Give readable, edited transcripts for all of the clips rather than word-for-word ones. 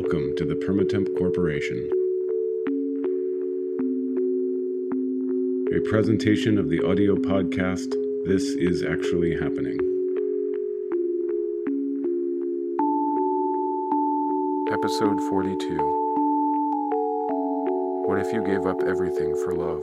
Welcome to the Permatemp Corporation. A presentation of the audio podcast, This Is Actually Happening. Episode 42. What if you gave up everything for love?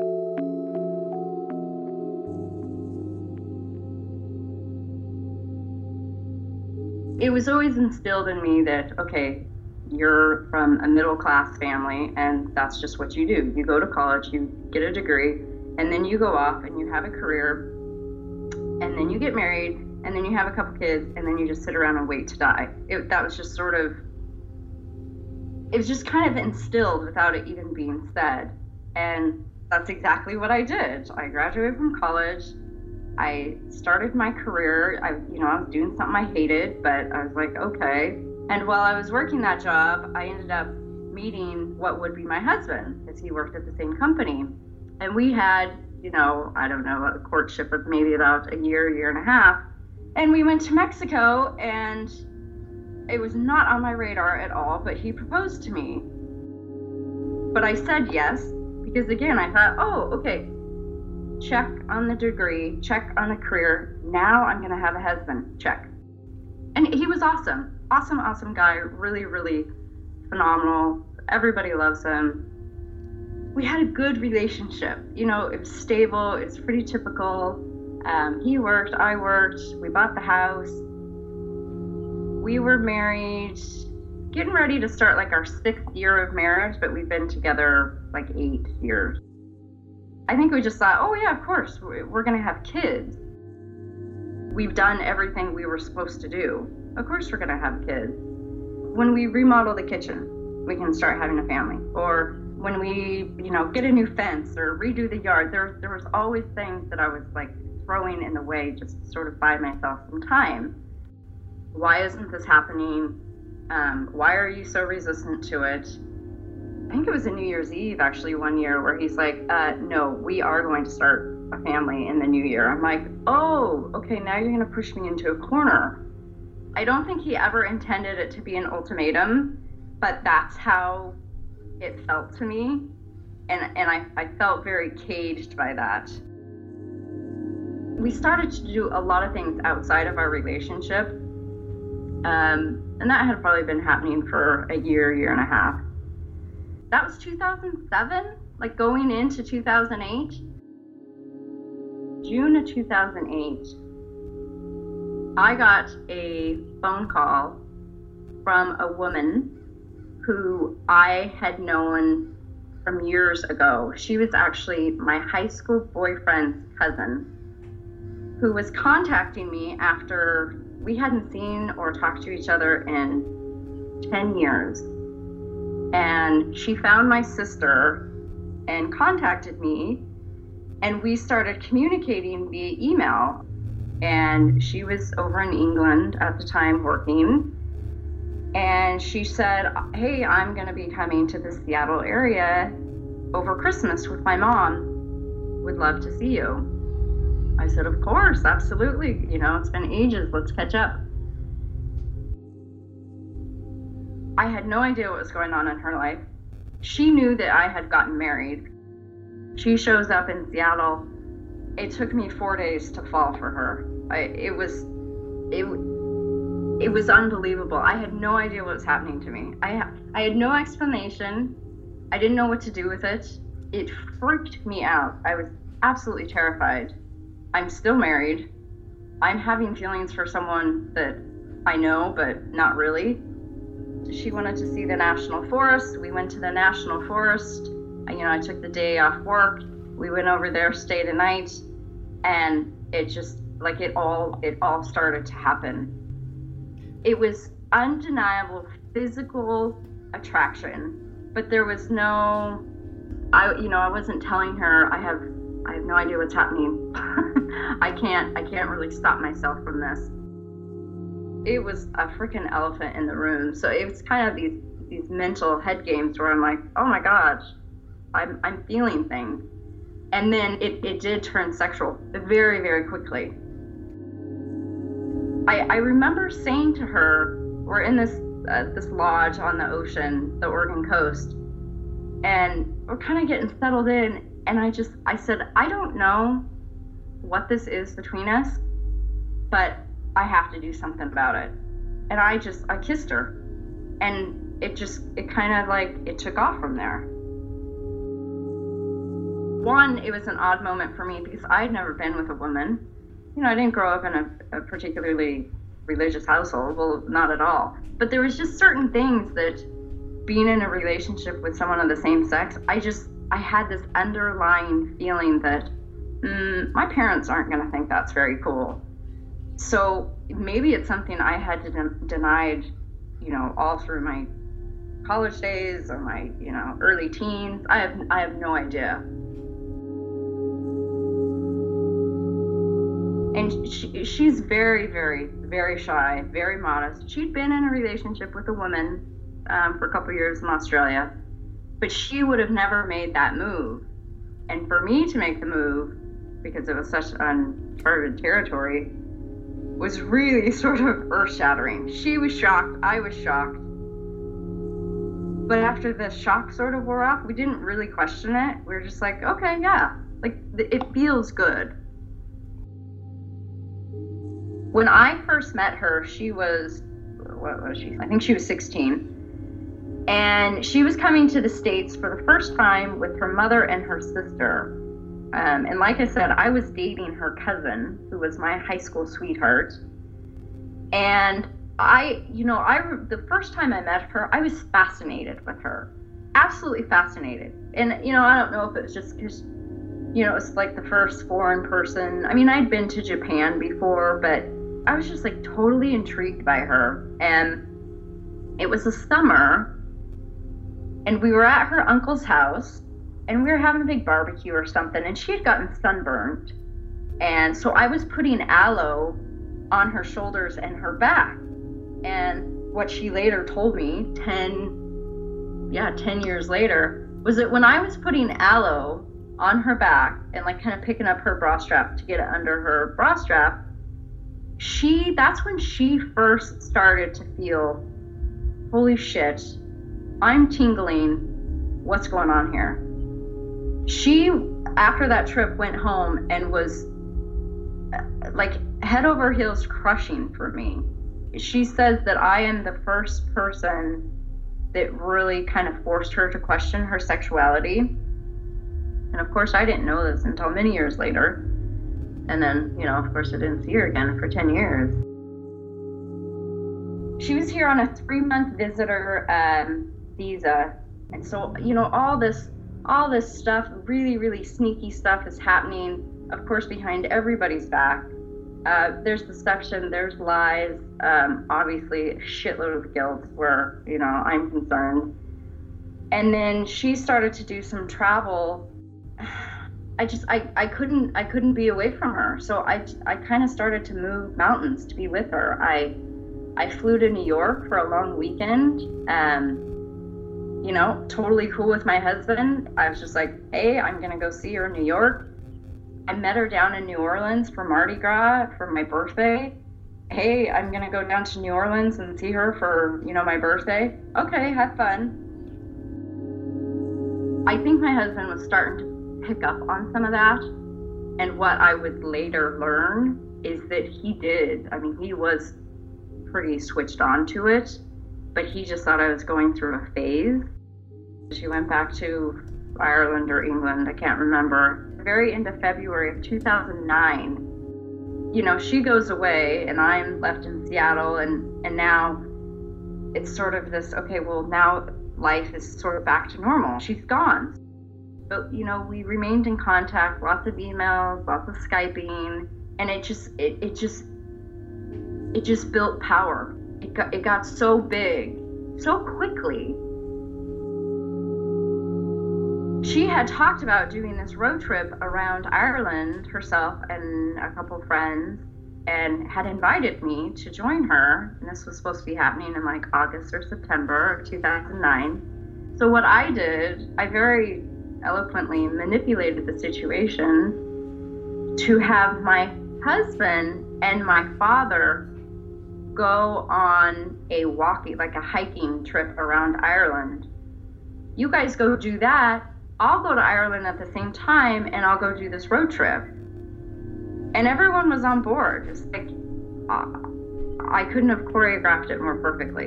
It was always instilled in me that, okay, you're from a middle-class family, and that's just what you do. You go to college, you get a degree, and then you go off and you have a career, and then you get married, and then you have a couple kids, and then you just sit around and wait to die. That was just sort of, it was just kind of instilled without it even being said. And that's exactly what I did. I graduated from college. I started my career. I was doing something I hated, but I was like, okay. And while I was working that job, I ended up meeting what would be my husband, because he worked at the same company. And we had, a courtship of maybe about a year and a half. And we went to Mexico, and it was not on my radar at all, but he proposed to me. But I said yes, because again, I thought, oh, okay, check on the degree, check on the career. Now I'm going to have a husband, check. And he was awesome. Awesome guy. Really, really phenomenal. Everybody loves him. We had a good relationship. It was stable. It's pretty typical. He worked, I worked. We bought the house. We were married, getting ready to start like our 6th year of marriage, but we've been together like 8 years. I think we just thought, oh yeah, of course, we're going to have kids. We've done everything we were supposed to do. Of course we're going to have kids. When we remodel the kitchen, we can start having a family. Or when we, get a new fence or redo the yard, there was always things that I was like throwing in the way just to sort of buy myself some time. Why isn't this happening? Why are you so resistant to it? I think it was a New Year's Eve, actually, one year where he's like, no, we are going to start a family in the new year. I'm like, oh, okay, now you're going to push me into a corner. I don't think he ever intended it to be an ultimatum, but that's how it felt to me. And I felt very caged by that. We started to do a lot of things outside of our relationship. And that had probably been happening for a year and a half. That was 2007, like going into 2008. June of 2008, I got a phone call from a woman who I had known from years ago. She was actually my high school boyfriend's cousin, who was contacting me after we hadn't seen or talked to each other in 10 years. And she found my sister and contacted me, and we started communicating via email. And she was over in England at the time working, and she said, hey, I'm going to be coming to the Seattle area over Christmas with my mom. Would love to see you. I said, of course, absolutely. It's been ages. Let's catch up. I had no idea what was going on in her life. She knew that I had gotten married. She shows up in Seattle. It took me 4 days to fall for her. It was unbelievable. I had no idea what was happening to me. I had no explanation. I didn't know what to do with it. It freaked me out. I was absolutely terrified. I'm still married. I'm having feelings for someone that I know, but not really. She wanted to see the National Forest. We went to the National Forest. I took the day off work. We went over there, stayed a night, and it just, like, it all started to happen. It was undeniable physical attraction, but there was no, I wasn't telling her, I have no idea what's happening. I can't really stop myself from this. It was a freaking elephant in the room. So it was kind of these mental head games where I'm like, oh my gosh, I'm feeling things. And then it did turn sexual very, very quickly. I remember saying to her, we're in this this lodge on the ocean, the Oregon coast, and we're kind of getting settled in. And I said, I don't know what this is between us, but I have to do something about it. And I kissed her, and it kind of like, it took off from there. One, it was an odd moment for me because I had never been with a woman. You know, I didn't grow up in a particularly religious household. Well, not at all. But there was just certain things that being in a relationship with someone of the same sex, I had this underlying feeling that my parents aren't going to think that's very cool. So maybe it's something I had denied, you know, all through my college days or my, you know, early teens. I have no idea. And she's very, very, very shy, very modest. She'd been in a relationship with a woman for a couple of years in Australia, but she would have never made that move. And for me to make the move, because it was such uncharted territory, was really sort of earth-shattering. She was shocked, I was shocked. But after the shock sort of wore off, we didn't really question it. We were just like, okay, yeah, like it feels good. When I first met her, she was, what was she? I think she was 16. And she was coming to the States for the first time with her mother and her sister. And like I said, I was dating her cousin, who was my high school sweetheart. And the first time I met her, I was fascinated with her. Absolutely fascinated. And, you know, I don't know if it was just because, you know, it was like the first foreign person. I mean, I'd been to Japan before, but I was just like totally intrigued by her. And it was a summer, and we were at her uncle's house, and we were having a big barbecue or something, and she had gotten sunburned. And so I was putting aloe on her shoulders and her back. And what she later told me 10 years later was that when I was putting aloe on her back and like kind of picking up her bra strap to get it under her bra strap, that's when she first started to feel, holy shit, I'm tingling, what's going on here? She, after that trip, went home and was like head over heels crushing for me. She says that I am the first person that really kind of forced her to question her sexuality. And of course, I didn't know this until many years later. And then, you know, of course, I didn't see her again for 10 years. She was here on a 3-month visitor visa. And so, you know, all this stuff, really, really sneaky stuff is happening, of course, behind everybody's back. There's deception, there's lies, obviously a shitload of guilt where, you know, I'm concerned. And then she started to do some travel. I couldn't be away from her. So I kind of started to move mountains to be with her. I flew to New York for a long weekend, you know, totally cool with my husband. I was just like, hey, I'm gonna go see her in New York. I met her down in New Orleans for Mardi Gras for my birthday. Hey, I'm gonna go down to New Orleans and see her for, you know, my birthday. Okay, have fun. I think my husband was starting to pick up on some of that. And what I would later learn is that he did. I mean, he was pretty switched on to it, but he just thought I was going through a phase. She went back to Ireland or England, I can't remember. Very into February of 2009, you know, she goes away and I'm left in Seattle, and now it's sort of this, okay, well, now life is sort of back to normal. She's gone. But, you know, we remained in contact, lots of emails, lots of Skyping, and it just built power. It got so big, so quickly. She had talked about doing this road trip around Ireland herself and a couple friends, and had invited me to join her. And this was supposed to be happening in like August or September of 2009. So what I did, I very eloquently manipulated the situation to have my husband and my father go on a hiking trip around Ireland. You guys go do that. I'll go to Ireland at the same time, and I'll go do this road trip. And everyone was on board. It's like, I couldn't have choreographed it more perfectly.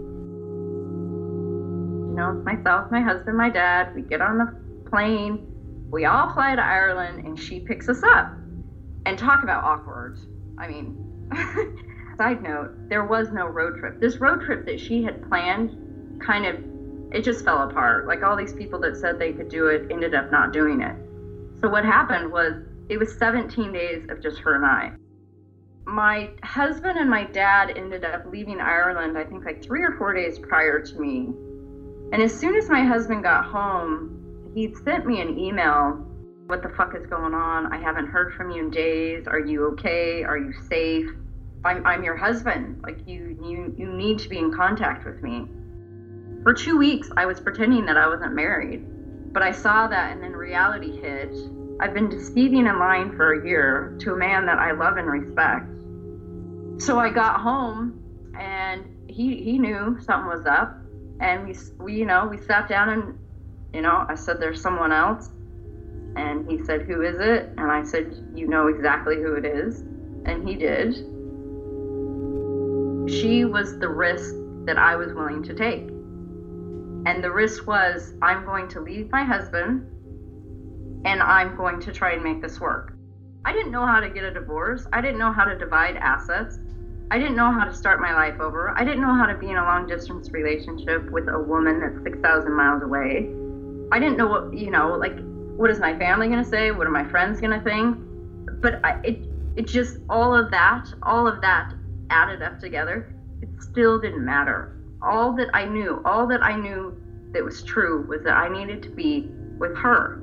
You know, myself, my husband, my dad, we get on the plane, we all fly to Ireland, and she picks us up. And talk about awkward. I mean, side note, there was no road trip. This road trip that she had planned it just fell apart. Like, all these people that said they could do it ended up not doing it. So what happened was, it was 17 days of just her and I. My husband and my dad ended up leaving Ireland, I think like 3 or 4 days prior to me. And as soon as my husband got home, he'd sent me an email. What the fuck is going on? I haven't heard from you in days. Are you okay? Are you safe? I'm your husband. Like, you need to be in contact with me. For 2 weeks, I was pretending that I wasn't married. But I saw that, and then reality hit. I've been deceiving and lying for a year to a man that I love and respect. So I got home, and he knew something was up, and we sat down, and I said, there's someone else, and he said, who is it? And I said, you know exactly who it is, and he did. She was the risk that I was willing to take, and the risk was, I'm going to leave my husband, and I'm going to try and make this work. I didn't know how to get a divorce. I didn't know how to divide assets. I didn't know how to start my life over. I didn't know how to be in a long distance relationship with a woman that's 6,000 miles away. I didn't know what is my family going to say? What are my friends going to think? But it just, all of that added up together, it still didn't matter. All that I knew that was true was that I needed to be with her.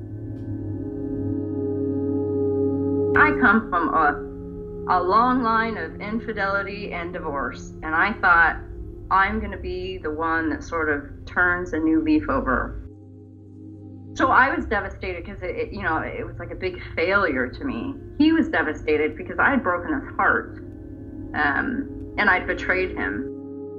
I come from a long line of infidelity and divorce, and I thought, I'm going to be the one that sort of turns a new leaf over. So I was devastated because it was like a big failure to me. He was devastated because I had broken his heart, and I'd betrayed him.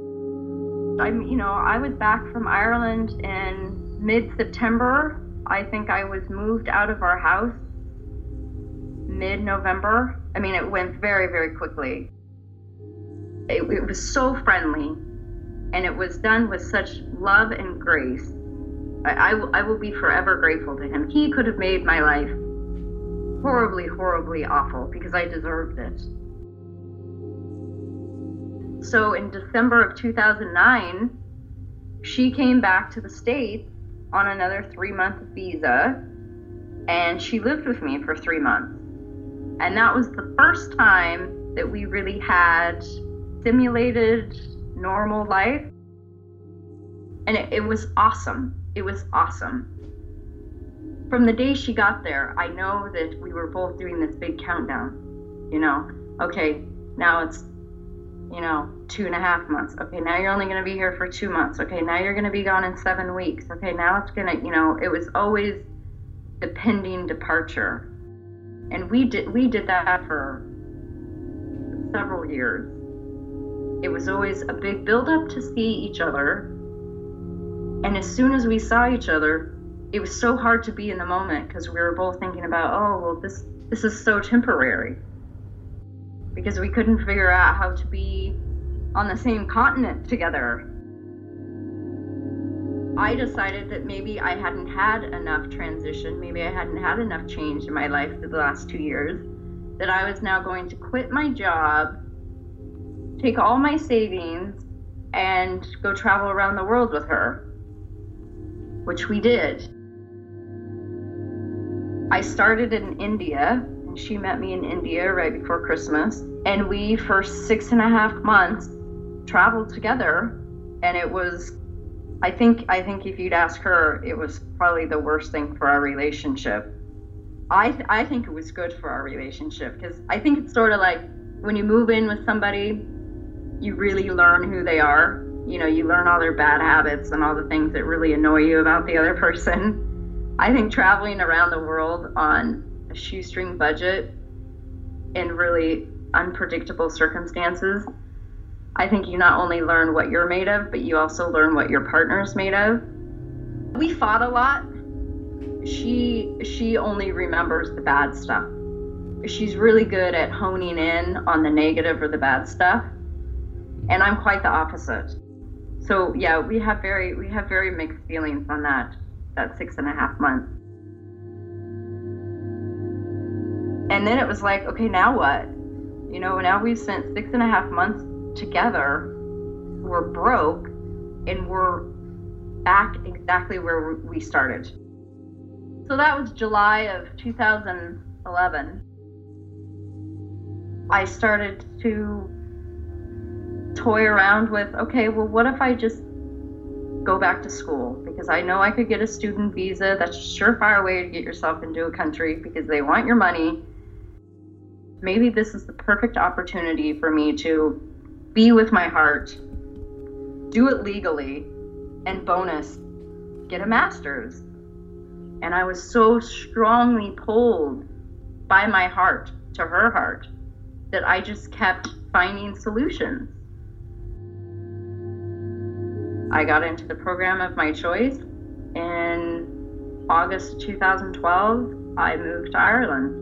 I was back from Ireland in mid-September. I think I was moved out of our house mid-November. I mean, it went very, very quickly. It was so friendly, and it was done with such love and grace. I will be forever grateful to him. He could have made my life horribly, horribly awful because I deserved it. So in December of 2009, she came back to the States on another 3-month visa, and she lived with me for 3 months. And that was the first time that we really had simulated normal life. And it was awesome. It was awesome. From the day she got there, I know that we were both doing this big countdown. Okay, now it's, 2.5 months. Okay, now you're only going to be here for 2 months. Okay, now you're going to be gone in 7 weeks. Okay, now it's going to, it was always the pending departure. And we did that for several years. It was always a big build-up to see each other. And as soon as we saw each other, it was so hard to be in the moment because we were both thinking about, this is so temporary. Because we couldn't figure out how to be on the same continent together. I decided that maybe I hadn't had enough transition, maybe I hadn't had enough change in my life for the last 2 years, that I was now going to quit my job, take all my savings, and go travel around the world with her, which we did. I started in India, and she met me in India right before Christmas, and we, for 6.5 months, traveled together, and it was, I think if you'd ask her, it was probably the worst thing for our relationship. I think it was good for our relationship, because I think it's sort of like when you move in with somebody, you really learn who they are. You learn all their bad habits and all the things that really annoy you about the other person. I think traveling around the world on a shoestring budget in really unpredictable circumstances I think you not only learn what you're made of, but you also learn what your partner's made of. We fought a lot. She only remembers the bad stuff. She's really good at honing in on the negative or the bad stuff, and I'm quite the opposite. So yeah, we have very mixed feelings on that 6.5 months. And then it was like, okay, now what? Now we've spent 6.5 months together. We're broke, and we're back exactly where we started. So that was July of 2011. I started to toy around with, okay, well, what if I just go back to school? Because I know I could get a student visa. That's a surefire way to get yourself into a country because they want your money. Maybe this is the perfect opportunity for me to be with my heart, do it legally, and bonus, get a master's. And I was so strongly pulled by my heart to her heart that I just kept finding solutions. I got into the program of my choice. In August 2012, I moved to Ireland.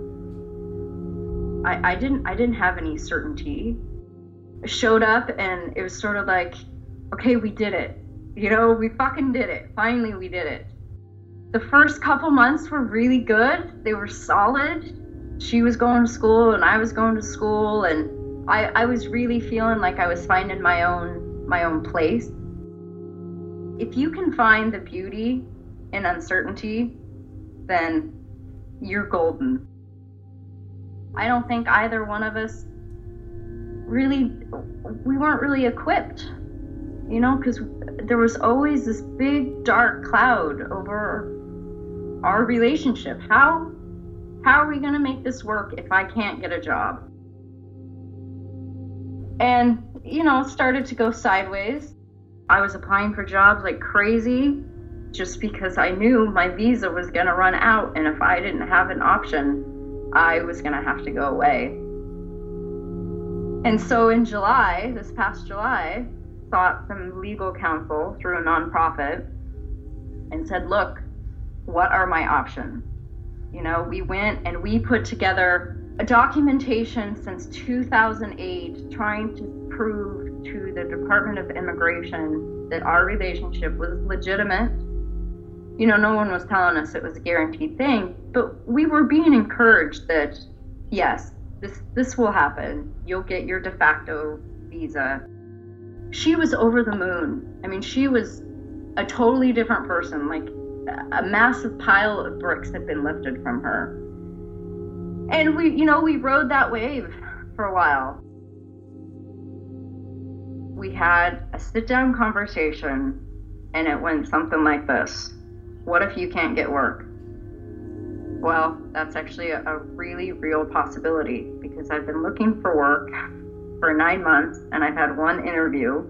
I didn't have any certainty. I showed up and it was sort of like, okay, we did it. We fucking did it. Finally, we did it. The first couple months were really good. They were solid. She was going to school and I was going to school, and I was really feeling like I was finding my own place. If you can find the beauty in uncertainty, then you're golden. I don't think either one of us we weren't really equipped, because there was always this big dark cloud over our relationship. How are we going to make this work if I can't get a job? And, it started to go sideways. I was applying for jobs like crazy just because I knew my visa was going to run out, and if I didn't have an option, I was going to have to go away. And so in July, this past July, sought some legal counsel through a nonprofit and said, look, what are my options? We went and we put together a documentation since 2008 trying to prove to the Department of Immigration that our relationship was legitimate. No one was telling us it was a guaranteed thing, but we were being encouraged that, yes, this will happen. You'll get your de facto visa. She was over the moon. She was a totally different person. Like a massive pile of bricks had been lifted from her. And we rode that wave for a while. We had a sit-down conversation, and it went something like this. What if you can't get work? Well, that's actually a really real possibility, because I've been looking for work for 9 months and I've had one interview.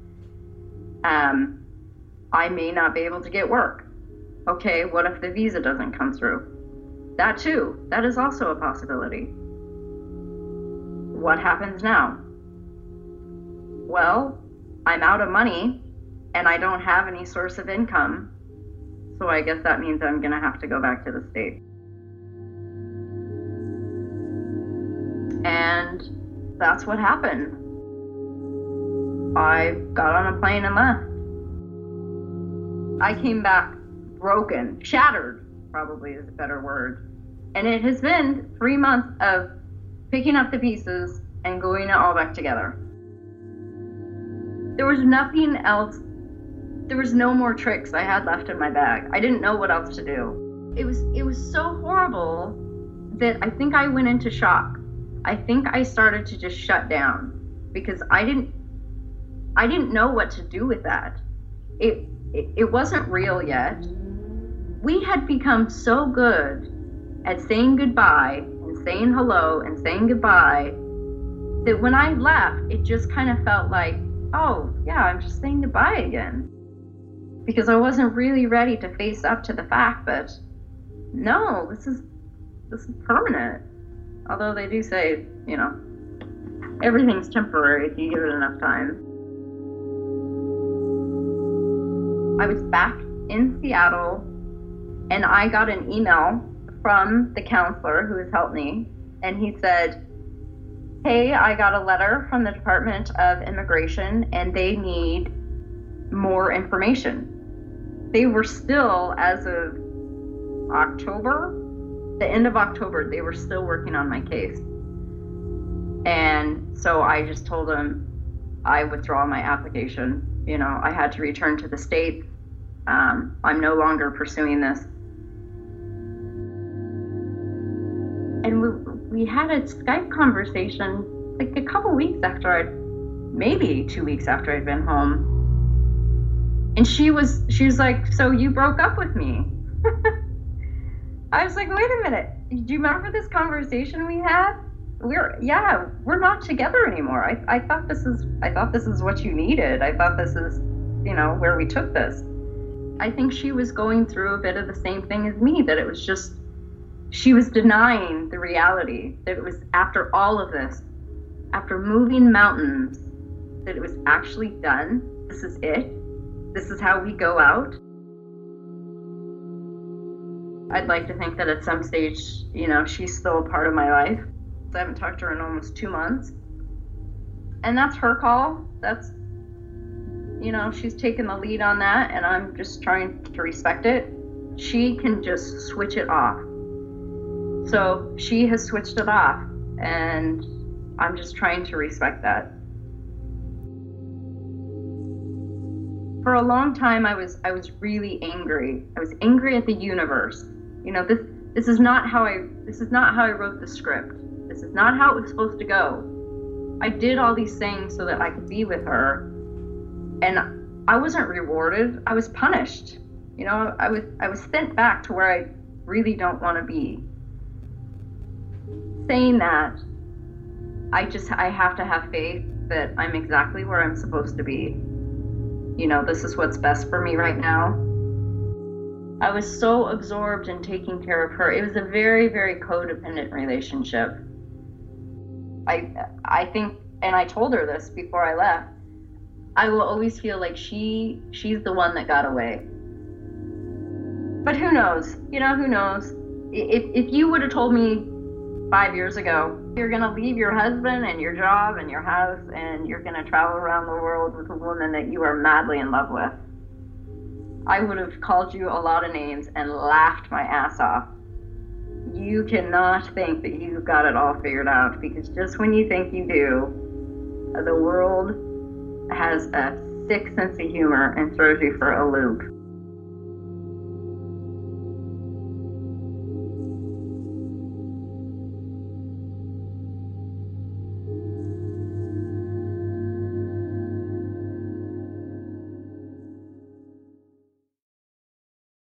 I may not be able to get work. Okay, what if the visa doesn't come through? That too, that is also a possibility. What happens now? Well, I'm out of money and I don't have any source of income. So I guess that means I'm gonna have to go back to the States. And that's what happened. I got on a plane and left. I came back broken, shattered, probably is a better word. And it has been 3 months of picking up the pieces and gluing it all back together. There was nothing else. There was no more tricks I had left in my bag. I didn't know what else to do. It was so horrible that I think I went into shock. I think I started to just shut down because I didn't know what to do with that. It wasn't real yet. We had become so good at saying goodbye and saying hello and saying goodbye that when I left, it just kind of felt like, oh yeah, I'm just saying goodbye again. Because I wasn't really ready to face up to the fact that, no, this is permanent. Although they do say, everything's temporary if you give it enough time. I was back in Seattle, and I got an email from the counselor who has helped me, and he said, hey, I got a letter from the Department of Immigration, and they need more information. They were still, as of October, the end of October, they were still working on my case. And so I just told them I withdraw my application. You know, I had to return to the States. I'm no longer pursuing this. And we had a Skype conversation like a couple weeks after maybe 2 weeks after I'd been home. And she was like, so you broke up with me? I was like, wait a minute. Do you remember this conversation we had? We're not together anymore. I thought this is what you needed. I thought this is, where we took this. I think she was going through a bit of the same thing as me, that it was just, she was denying the reality that it was after all of this, after moving mountains, that it was actually done. This is it. This is how we go out. I'd like to think that at some stage, she's still a part of my life. I haven't talked to her in almost 2 months. And that's her call. That's, she's taken the lead on that, and I'm just trying to respect it. She can just switch it off. So she has switched it off, and I'm just trying to respect that. For a long time, I was really angry. I was angry at the universe. This is not how I wrote the script. This is not how it was supposed to go. I did all these things so that I could be with her, and I wasn't rewarded. I was punished. I was sent back to where I really don't want to be. Saying that, I have to have faith that I'm exactly where I'm supposed to be. This is what's best for me right now. I was so absorbed in taking care of her. It was a very, very codependent relationship. I think, and I told her this before I left, I will always feel like she's the one that got away. But who knows? Who knows? If you would have told me 5 years ago, you're going to leave your husband and your job and your house and you're going to travel around the world with a woman that you are madly in love with, I would have called you a lot of names and laughed my ass off. You cannot think that you've got it all figured out, because just when you think you do, the world has a sick sense of humor and throws you for a loop.